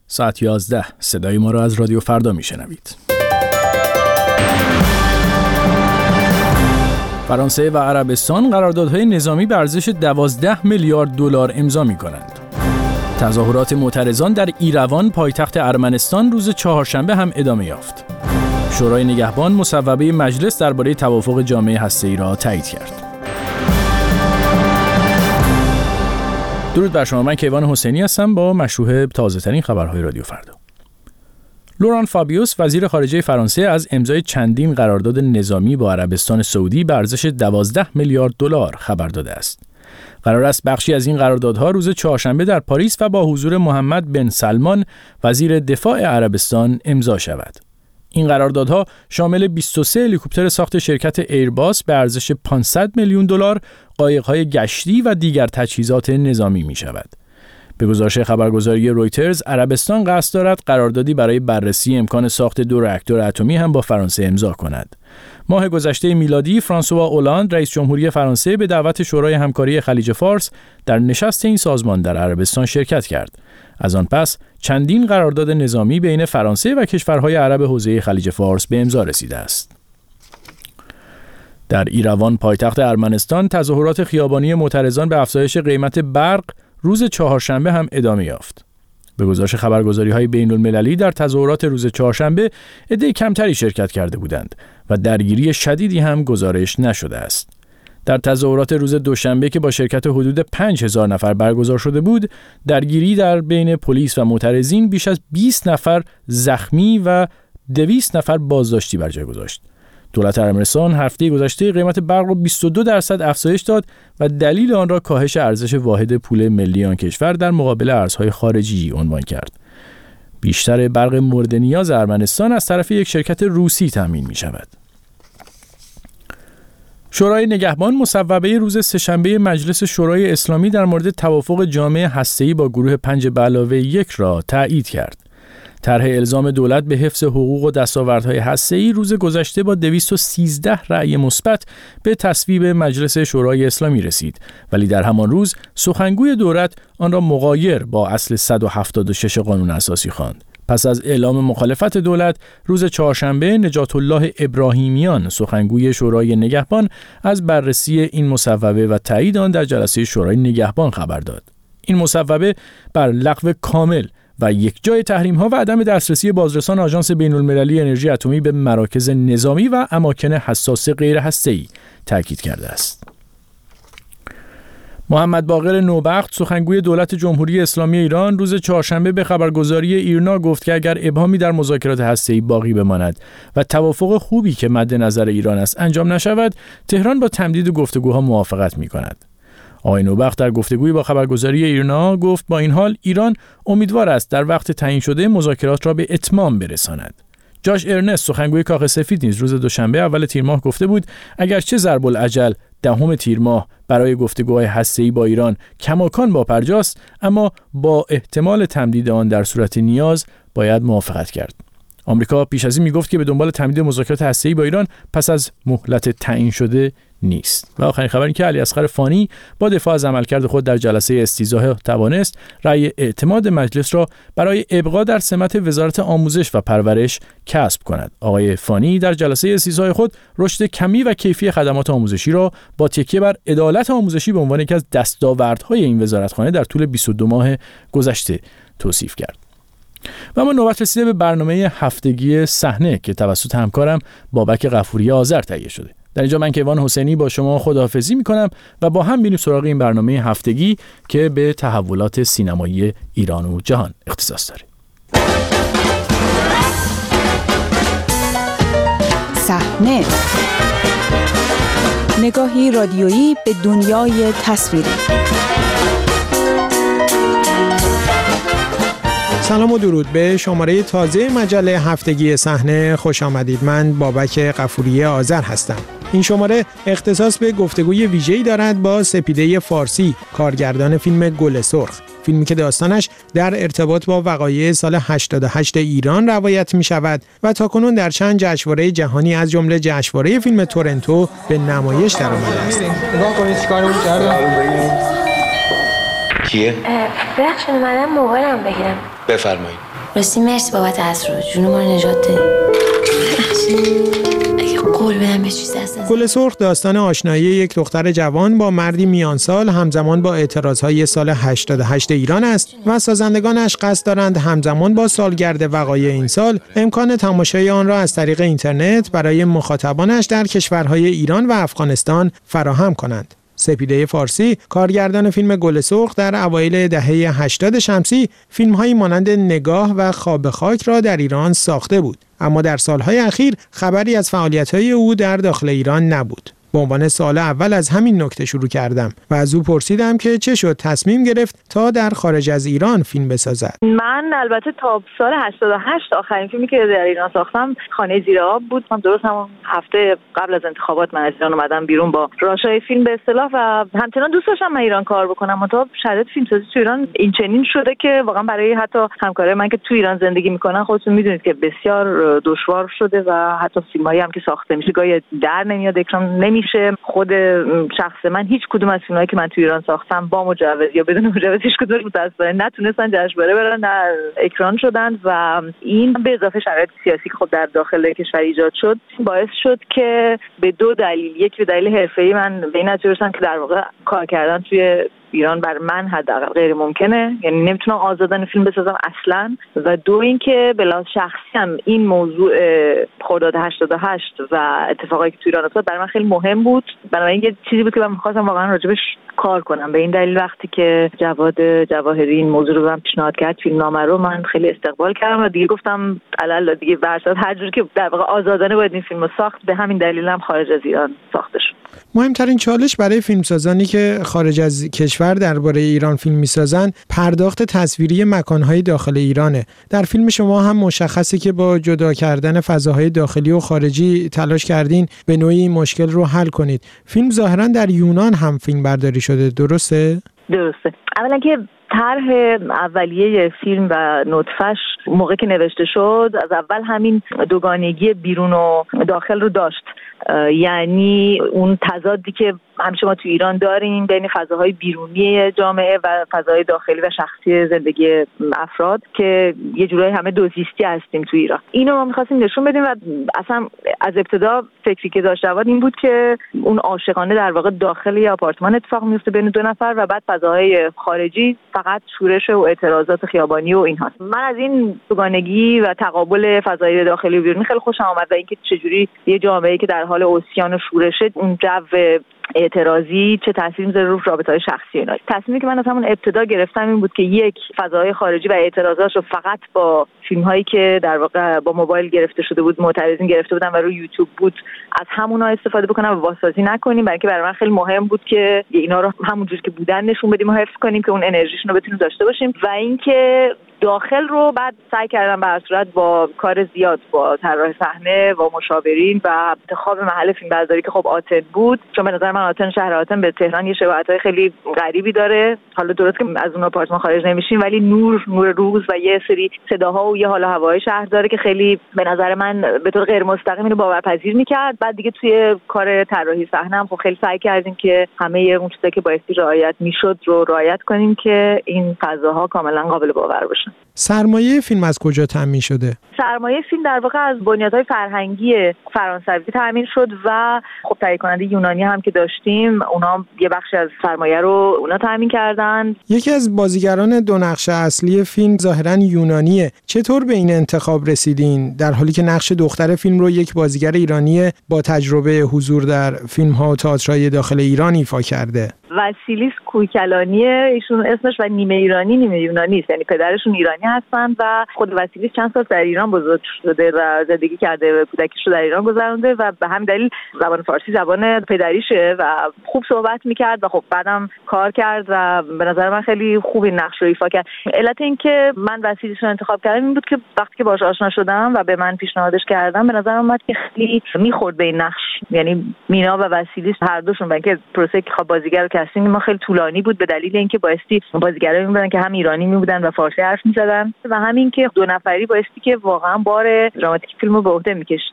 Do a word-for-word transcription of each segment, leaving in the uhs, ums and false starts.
ساعت یازده صدای ما را از رادیو فردا میشنوید. فرانسه و عربستان قراردادهای نظامی به ارزش دوازده میلیارد دلار امضا می‌کنند. تظاهرات معترضان در ایروان پایتخت ارمنستان روز چهارشنبه هم ادامه یافت. شورای نگهبان مصوبه مجلس درباره توافق جامعه هسته‌ای را تایید کرد. درود بر شما، من کیوان حسینی هستم با مشروح تازه‌ترین خبرهای رادیو فردا. لوران فابیوس وزیر خارجه فرانسه از امضای چندین قرارداد نظامی با عربستان سعودی به ارزش دوازده میلیارد دلار خبر داده است. قرار است بخشی از این قراردادها روز چهارشنبه در پاریس و با حضور محمد بن سلمان وزیر دفاع عربستان امضا شود. این قراردادها شامل بیست و سه هلیکوپتر ساخت شرکت ایرباس به ارزش پانصد میلیون دلار، قایق‌های گشتی و دیگر تجهیزات نظامی می‌شود. به گزارش خبرگزاری رویترز، عربستان قصد دارد قراردادی برای بررسی امکان ساخت دو راکتور اتمی هم با فرانسه امضا کند. ماه گذشته میلادی فرانسوا اولاند رئیس جمهوری فرانسه به دعوت شورای همکاری خلیج فارس در نشست این سازمان در عربستان شرکت کرد. از آن پس چندین قرارداد نظامی بین فرانسه و کشورهای عرب حوزه خلیج فارس به امضا رسیده است. در ایروان پایتخت ارمنستان تظاهرات خیابانی معترضان به افزایش قیمت برق روز چهارشنبه هم ادامه یافت. به گزارش خبرگزاری‌های بین‌المللی در تظاهرات روز چهارشنبه عده کمتری شرکت کرده بودند و درگیری شدیدی هم گزارش نشده است. در تظاهرات روز دوشنبه که با شرکت حدود پنج هزار نفر برگزار شده بود، درگیری در بین پلیس و معترضین بیش از بیست نفر زخمی و دویست نفر بازداشتی بر جای گذاشت. دولت ارمنستان هفته گذشته قیمت برق را بیست و دو درصد افزایش داد و دلیل آن را کاهش ارزش واحد پول ملی آن کشور در مقابل ارزهای خارجی عنوان کرد. بیشتر برق مورد نیاز ارمنستان از طرف یک شرکت روسی تامین می شود. شورای نگهبان مصوبه روز سه‌شنبه مجلس شورای اسلامی در مورد توافق جامعه هسته‌ای با گروه پنج به علاوه یک را تایید کرد. طرح الزام دولت به حفظ حقوق و دستاوردهای هسته‌ای روز گذشته با دویست و سیزده رأی مثبت به تصویب مجلس شورای اسلامی رسید، ولی در همان روز سخنگوی دولت آن را مغایر با اصل صد و هفتاد و شش قانون اساسی خواند. پس از اعلام مخالفت دولت روز چهارشنبه نجات الله ابراهیمیان سخنگوی شورای نگهبان از بررسی این مصوبه و تایید آن در جلسه شورای نگهبان خبر داد. این مصوبه بر لغو کامل و یک جای تحریم‌ها و عدم دسترسی بازرسان آژانس بین‌المللی انرژی اتمی به مراکز نظامی و اماکن حساس غیر هسته‌ای تاکید کرده است. محمد باقر نوبخت سخنگوی دولت جمهوری اسلامی ایران روز چهارشنبه به خبرگزاری ایرنا گفت که اگر ابهامی در مذاکرات هسته‌ای باقی بماند و توافق خوبی که مد نظر ایران است انجام نشود، تهران با تمدید گفتگوها موافقت می‌کند. آقای نوبخت در گفتگویی با خبرگزاری ایرنا گفت با این حال ایران امیدوار است در وقت تعیین شده مذاکرات را به اتمام برساند. جاش ارنست سخنگوی کاخ سفید نیز روز دوشنبه اول تیر ماه گفته بود اگرچه ضرب العجل دهم تیر ماه برای گفتگوهای هسته‌ای با ایران کماکان با پرجاست، اما با احتمال تمدید آن در صورت نیاز باید موافقت کرد. آمریکا پیش از این میگفت که به دنبال تمدید مذاکرات هسته‌ای با ایران پس از مهلت تعیین شده نیست. و آخرین خبر این که علیاصغر فانی با دفاع از عملکرد خود در جلسه استیضاح توانست رأی اعتماد مجلس را برای ابقا در سمت وزارت آموزش و پرورش کسب کند. آقای فانی در جلسه استیضاح خود رشد کمی و کیفی خدمات آموزشی را با تکیه بر عدالت آموزشی به عنوان یکی از دستاوردهای این وزارتخانه در طول بیست و دو ماه گذشته توصیف کرد. و اما نوبت رسیده به برنامه هفتگی صحنه که توسط همکارم بابک غفوری آذر تهیه شده. در اینجا من کیوان حسینی با شما خداحافظی میکنم و با هم میریم سراغ این برنامه هفتگی که به تحولات سینمایی ایران و جهان اختصاص داره. صحنه، نگاهی رادیویی به دنیای تصویری. سلام و درود به شماره تازه مجله هفتگی صحنه خوش آمدید. من بابک غفوری آذر هستم. این شماره اختصاص به گفتگوی ویژه‌ای دارد با سپیده فارسی، کارگردان فیلم گل سرخ، فیلمی که داستانش در ارتباط با وقایع سال هشتاد و هشت ایران روایت می شود و تاکنون در چند جشنواره جهانی از جمله جشنواره فیلم تورنتو به نمایش درآمده است. نگاه کنید چیکارمون کردن. کیه؟ بخش اومدم موبایلم بگیرم. بفرمایید. راستی مرسی بابت از رو جون ما رو نجات دادی. اگه قول بدم به چیز هست. گل سرخ داستان آشنایی یک دختر جوان با مردی میان سال همزمان با اعتراضهای سال هشتاد و هشت ایران است و سازندگانش قصد دارند همزمان با سالگرد وقایع این سال امکان تماشای آن را از طریق اینترنت برای مخاطبانش در کشورهای ایران و افغانستان فراهم کنند. سپیده فارسی کارگردان فیلم گل سرخ در اوایل دهه هشتاد شمسی فیلم‌هایی مانند نگاه و خواب خاک را در ایران ساخته بود، اما در سالهای اخیر خبری از فعالیت‌های او در داخل ایران نبود. به عنوان سوال اول از همین نکته شروع کردم و از او پرسیدم که چه شد تصمیم گرفت تا در خارج از ایران فیلم بسازد. من البته تا سال هشتاد و هشت آخرین فیلمی که در ایران ساختم خانه زیر آب بود. من درست همون هفته قبل از انتخابات من از ایران اومدم بیرون با راشای فیلم به اصطلاح و همچنان دوست داشتم من ایران کار بکنم، اما شرایط فیلمسازی تو ایران این چنین شده که واقعا برای حتی همکارای من که تو ایران زندگی میکنن خودتون میدونید که بسیار دشوار شده و حتی فیلمایی هم که ساخته میشه گاهی در نمیاد، اکران نمی خود شخص من هیچ کدوم از فیلمایی که من تو ایران ساختم با مجوز یا بدون مجوز هیچ کدوم متأسفانه نتونستن جشنواره برن، نه اکران شدن و این به اضافه شرایط سیاسی که خب در داخل کشور ایجاد شد باعث شد که به دو دلیل، یک به دلیل حرفه‌ای من به این نتیجه رسیدم که در واقع کار کردن توی ایران بر من حداقل غیر ممکنه، یعنی نمیتونم آزادانه فیلم بسازم اصلا، و دو اینکه به لحاظ شخصی هم این موضوع خرداد هشتاد و هشت و اتفاقایی که تو ایران افتاد برای من خیلی مهم بود، بنابراین یه چیزی بود که من می‌خواستم واقعا راجبش کار کنم. به این دلیل وقتی که جواد جواهری این موضوع رو هم پیشنهاد کرد فیلمنامه رو من خیلی استقبال کردم و دیگه گفتم علل دیگه برسات هر جوری که در واقع آزادانه باید این فیلمو ساخت، به همین دلیل هم خارج از ایران ساخته شد. مهمترین چالش برای فیلمسازانی که خارج از کشور درباره ایران فیلم میسازن پرداخت تصویری مکانهای داخل ایرانه. در فیلم شما هم مشخصه که با جدا کردن فضاهای داخلی و خارجی تلاش کردین به نوعی مشکل رو حل کنید. فیلم ظاهرا در یونان هم فیلم برداری شده، درسته؟ درسته. اولا که طرح اولیه فیلم و نطفه‌اش موقع که نوشته شد از اول همین دوگانگی بیرون و داخل رو داشت، یعنی اون تضادی که همیشه ما تو ایران داریم بین فضاهای بیرونی جامعه و فضاهای داخلی و شخصی زندگی افراد که یه جورایی همه دوزیستی هستیم تو ایران. اینو ما می‌خواستیم نشون بدیم و اصلا از ابتدا فکری که داشت جواد این بود که اون عاشقانه در واقع داخل یه آپارتمان اتفاق میفته بین دو نفر و بعد فضاهای خارجی فقط شورش و اعتراضات خیابانی و این هست. من از این دوگانگی و تقابل فضای داخلی و بیرونی خیلی خوشم آمد و اینکه چجوری یه جامعه‌ای که در حال عصیان و شورشه اون جو اعتراضی چه تأثیری میذاره رو رابطه‌های شخصی اینا. تصمیمی که من از همون ابتدا گرفتم این بود که یک فضاهای خارجی و اعتراضاش رو فقط با فیلم‌هایی که در واقع با موبایل گرفته شده بود، معترضین گرفته بودن و روی یوتیوب بود، از همونها استفاده بکنم و واسازی نکنیم، برای که برای من خیلی مهم بود که اینا رو همونجوری که بودن نشون بدیم و حفظ کنیم که اون انرژیشون رو بتونیم داشته باشیم. و اینکه داخل رو بعد سعی کردم به هر صورت با کار زیاد با طراح صحنه و مشاورین و انتخاب محل فیلمبرداری که خب آتن بود، چون به نظر من آتن شهر آتن به تهران یه شباهت‌های خیلی غریبی داره. حالا درست که از اون آپارتمان خارج نمیشیم ولی نور نور روز و یه سری صداها و یه حال و هوای شهر داره که خیلی به نظر من به طور غیر مستقیم اینو باورپذیر می‌کرد. بعد دیگه توی کار طراحی صحنه هم خب خیلی سعی کردیم که همه اون چیزایی که بایستی رعایت میشد رو رعایت کنیم که این فضاها کاملا قابل باور باشن. سرمایه فیلم از کجا تامین شده؟ سرمایه فیلم در واقع از بنیادهای فرهنگی فرانسوی تامین شد و خب تهیه کننده یونانی هم که داشتیم اونا یه بخشی از سرمایه رو اونا تامین کردن. یکی از بازیگران دو نقش اصلی فیلم ظاهرا یونانیه. چطور به این انتخاب رسیدین در حالی که نقش دختر فیلم رو یک بازیگر ایرانی با تجربه حضور در فیلم‌ها و تئاترهای داخل ایران ایفا کرده؟ وسیلیس کویکلانیه، ایشون اسمش و نیمه ایرانی نیمه یونانی است، یعنی پدرشون ایرانی هستن و خود وسیلیس چند سال در ایران بزرگ شده و زندگی کرده و کودکیش رو در ایران گذرونده و به همین دلیل زبان فارسی زبان پدریشه و خوب صحبت میکرد و خب بعدم کار کرد و به نظر من خیلی خوب این نقش رو ایفا کرد. علت این که من وسیلیس رو انتخاب کردم این بود که وقتی که باهاش آشنا شدم و به من پیشنهادش کردم به نظر اومد که خیلی میخورد به این نقش، یعنی مینا و وسیلیس هر دوشون با اینکه پروسه که بازیگر کاستینگ ما خیلی طولانی بود به دلیل اینکه بایستی بازیگرایی می‌بودن که هم ایرانی می‌بودن و فارسی حرف می‌زدن و همین که دو نفری بایستی که واقعا بار دراماتیک فیلمو به عهده می‌کشیدن.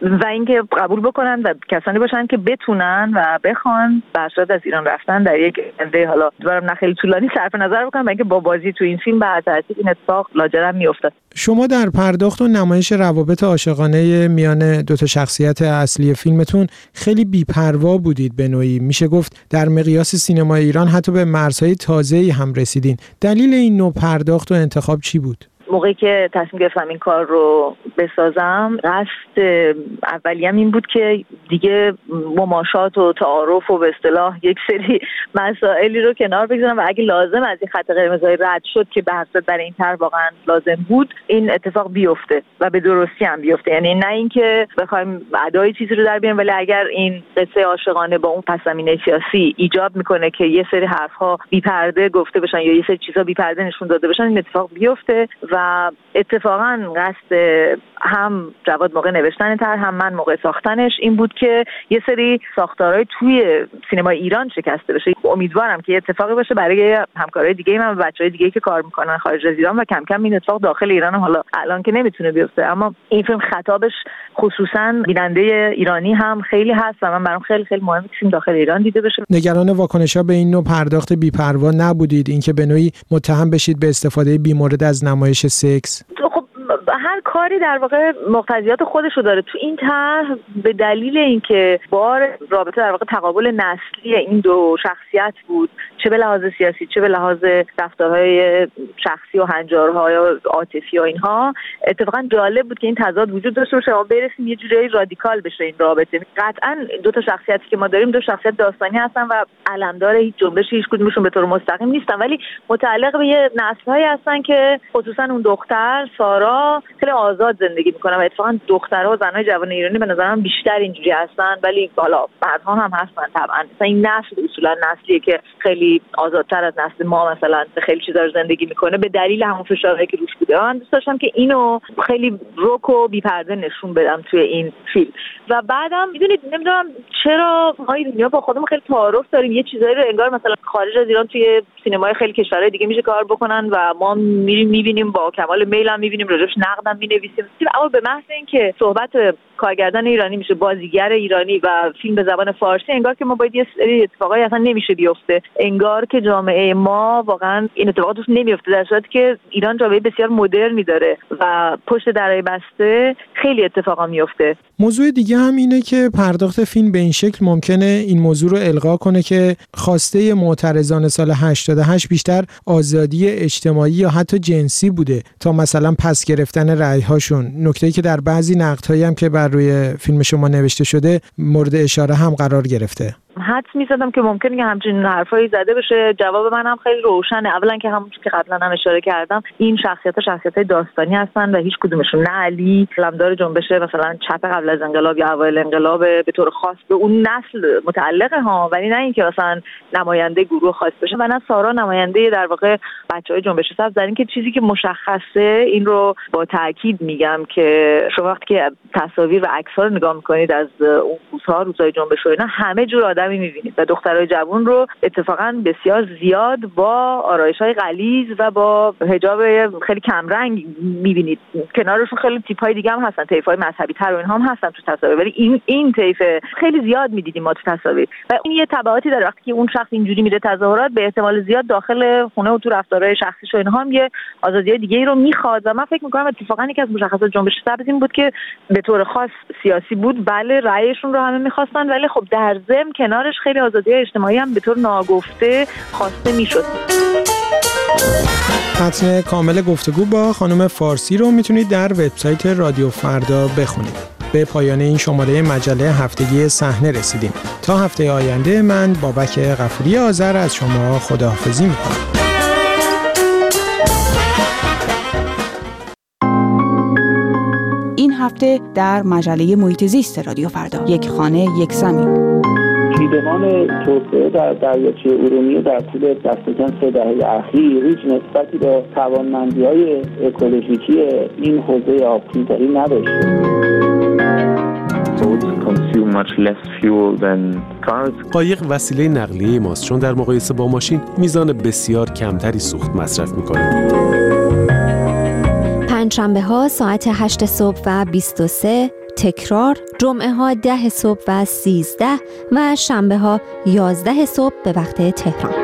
و اینکه قبول بکنن و کسانی باشن که بتونن و بخوان به صورت از ایران رفتن در یک آینده حالا دوباره نه خیلی طولانی صرف نظر بکنن و اینکه با بازی تو این فیلم به ترتیب این اتفاق لاجرم میافتاد. شما در پرداخت و نمایش روابط عاشقانه میان دو تا شخصیت اصلی فیلمتون خیلی بی‌پروا بودید به نوعی. میشه گفت در مقیاس سینمای ایران حتی به مرزهای تازه‌ای هم رسیدین. دلیل این نوع پرداخت و انتخاب چی بود؟ موقعی که تصمیم گرفتم این کار رو بسازم، قصد اولیم این بود که دیگه مماشات و تعارف و به اصطلاح یک سری مسائلی رو کنار بگذارم و اگه لازم از این خط قرمزهای رد شد که به حسب برای این طرح واقعا لازم بود این اتفاق بیفته و به درستی هم بیفته. یعنی نه اینکه بخوایم ادای چیزی رو در بیاریم، ولی اگر این قصه عاشقانه با اون پس‌زمینه سیاسی ایجاب میکنه که یه سری حرف‌ها بی‌پرده گفته بشن یا یه سری چیزا بی‌پرده نشون داده بشن، این اتفاق بیفته. و اتفاقا قصد هم جواد موقع نوشتن طرح هم من موقع ساختنش این بود که یه سری ساختارهای توی سینمای ایران شکسته بشه. امیدوارم که اتفاقی باشه برای همکارای دیگه من و بچهای دیگه که کار میکنن خارج از ایران و کم کم این اتفاق داخل ایران هم حالا الان که نمیتونه بیفته، اما این فیلم خطابش خصوصا بیننده ایرانی هم خیلی هست و من برام خیلی خیلی مهمه که فیلم داخل ایران دیده بشه. نگران واکنش‌ها به این نوع پرداخت بی‌پروا نبودید؟ اینکه به نوعی متهم بشید به استفاده بی‌مورد از نمایش سکس؟ خب هر کاری در واقع مقتضیات خودش رو داره. تو این طرح به دلیل اینکه بار رابطه در واقع تقابل نسلی این دو شخصیت بود، چه به لحاظ سیاسی چه به لحاظ رفتارهای شخصی و هنجارهای عاطفی و اینها، اتفاقا جالب بود که این تضاد وجود داشته باشه و برسیم یه جوری رادیکال بشه این رابطه. قطعا دو تا شخصیتی که ما داریم دو شخصیت داستانی هستن و علمدار هیچ جنبشی هیچ کدومشون به طور مستقیم نیستن، ولی متعلق به یه نسل‌هایی هستن که خصوصا اون دختر سارا خیلی آزاد زندگی میکنن و اتفاقا دخترها و زنای جوان ایرانی به نظرم بیشتر اینجوری هستن، ولی حالا مردها هم هستن طبعا. مثلا این نسل اصولا نسلیه که خیلی آزادتر از نسل ما مثلا خیلی چیزا رو زندگی میکنه به دلیل همون فشارهایی که روش بوده. من دوست داشتم که اینو خیلی رک و بی‌پرده نشون بدم توی این فیلم. و بعدم میدونید نمیدونم چرا ما ایرانی‌ها با خودمون خیلی تعارف داریم، یه چیزایی رو انگار مثلا خارج از ایران توی سینمای خیلی کشورهای دیگه میشه کار بکنن و ما میریم میبینیم با کمال میل هم میبینیم راجعش نقدم مینویسیم، اما به محض اینکه صحبت کارگردان ایرانی میشه، بازیگر ایرانی و فیلم به زبان فارسی، انگار که ما باید یه سری اتفاقایی اصلا نمیشه بیفته، انگار که جامعه ما واقعا این اتفاقات توش نمیفته، در صورتی که ایران جامعه بسیار مدرنی داره و پشت درای بسته خیلی اتفاقا میفته. موضوع دیگه هم اینه که پرداخت فیلم به این شکل ممکنه این موضوع رو الغا کنه که خواسته معترضان سال هشتاد و هشت بیشتر آزادی اجتماعی یا حتی جنسی بوده تا مثلا پس گرفتن رأی‌هاشون، نکته‌ای که در بعضی نقدهایی هم که بر روی فیلم شما نوشته شده مورد اشاره هم قرار گرفته. حدس می‌زدم که ممکنه که همچین حرفایی زده بشه. جواب من هم خیلی روشنه. اولا که همونجوری که قبلا هم اشاره کردم این شخصیت‌ها شخصیت‌های داستانی هستن و هیچ کدومشون نه علی علمدار جنبش مثلا چپ قبل از انقلاب یا اوایل انقلاب به طور خاص به اون نسل متعلقه ها، ولی نه اینکه مثلا نماینده گروه خاص بشه، و نه سارا نماینده در واقع بچه‌های جنبش سبز. در این که چیزی که مشخصه این رو با تاکید میگم که شما وقتی که تصاویر و عکس‌ها رو نگاه می‌کنید از اون روزها روزهای جنبش و اینا، همه جور آدمی می‌بینید و دخترای جوان رو اتفاقا بسیار زیاد با آرایش‌های غلیظ و با حجاب خیلی کمرنگ می‌بینید. کنارشون خیلی تیپ‌های دیگه هم هستن، طیف‌های مذهبی‌تر و اینها هم هستن تو تصاویر، ولی این این طیف خیلی زیاد می‌دیدیم ما تو تصاویر و این یه تبعاتی داره. وقتی که اون شخص اینجوری میره تظاهرات، به احتمال زیاد داخل خونه و تو رفتارهای شخصیش و اینها هم یه آزادی دیگه‌ای رو می‌خواد و من فکر می‌کنم اتفاقا یکی از مشخصات جنبش سبز این بود که به طور خاص سیاسی بود، بله رأیشون رو همه می‌خواستن، ولی خب در ضمن کنارش خیلی آزادی اجتماعی هم به طور ناگفته خواسته میشد. متن کامل گفتگو با خانم فارسی رو میتونید در وبسایت رادیو فردا بخونید. به پایان این شماره مجله هفتگی صحنه رسیدیم. تا هفته آینده من بابک غفوری آذر از شما خداحافظی میکنم. این هفته در مجله محیط زیست رادیو فردا، یک خانه یک زمین. دیدمان توسعه در دریاچه ارومیه در طول دست کم سه دهه اخیر هیچ نسبتی به توانمندی‌های اکولوژیکی این حوزه آب‌تیزی نداشته. قایق وسیله نقلیه ماست، چون در مقایسه با ماشین میزان بسیار کمتری سوخت مصرف می‌کنه. پنجشنبه ها ساعت هشت صبح و بیست و سه، تکرار جمعه ها ده صبح و سیزده و شنبه ها یازده صبح به وقت تهران.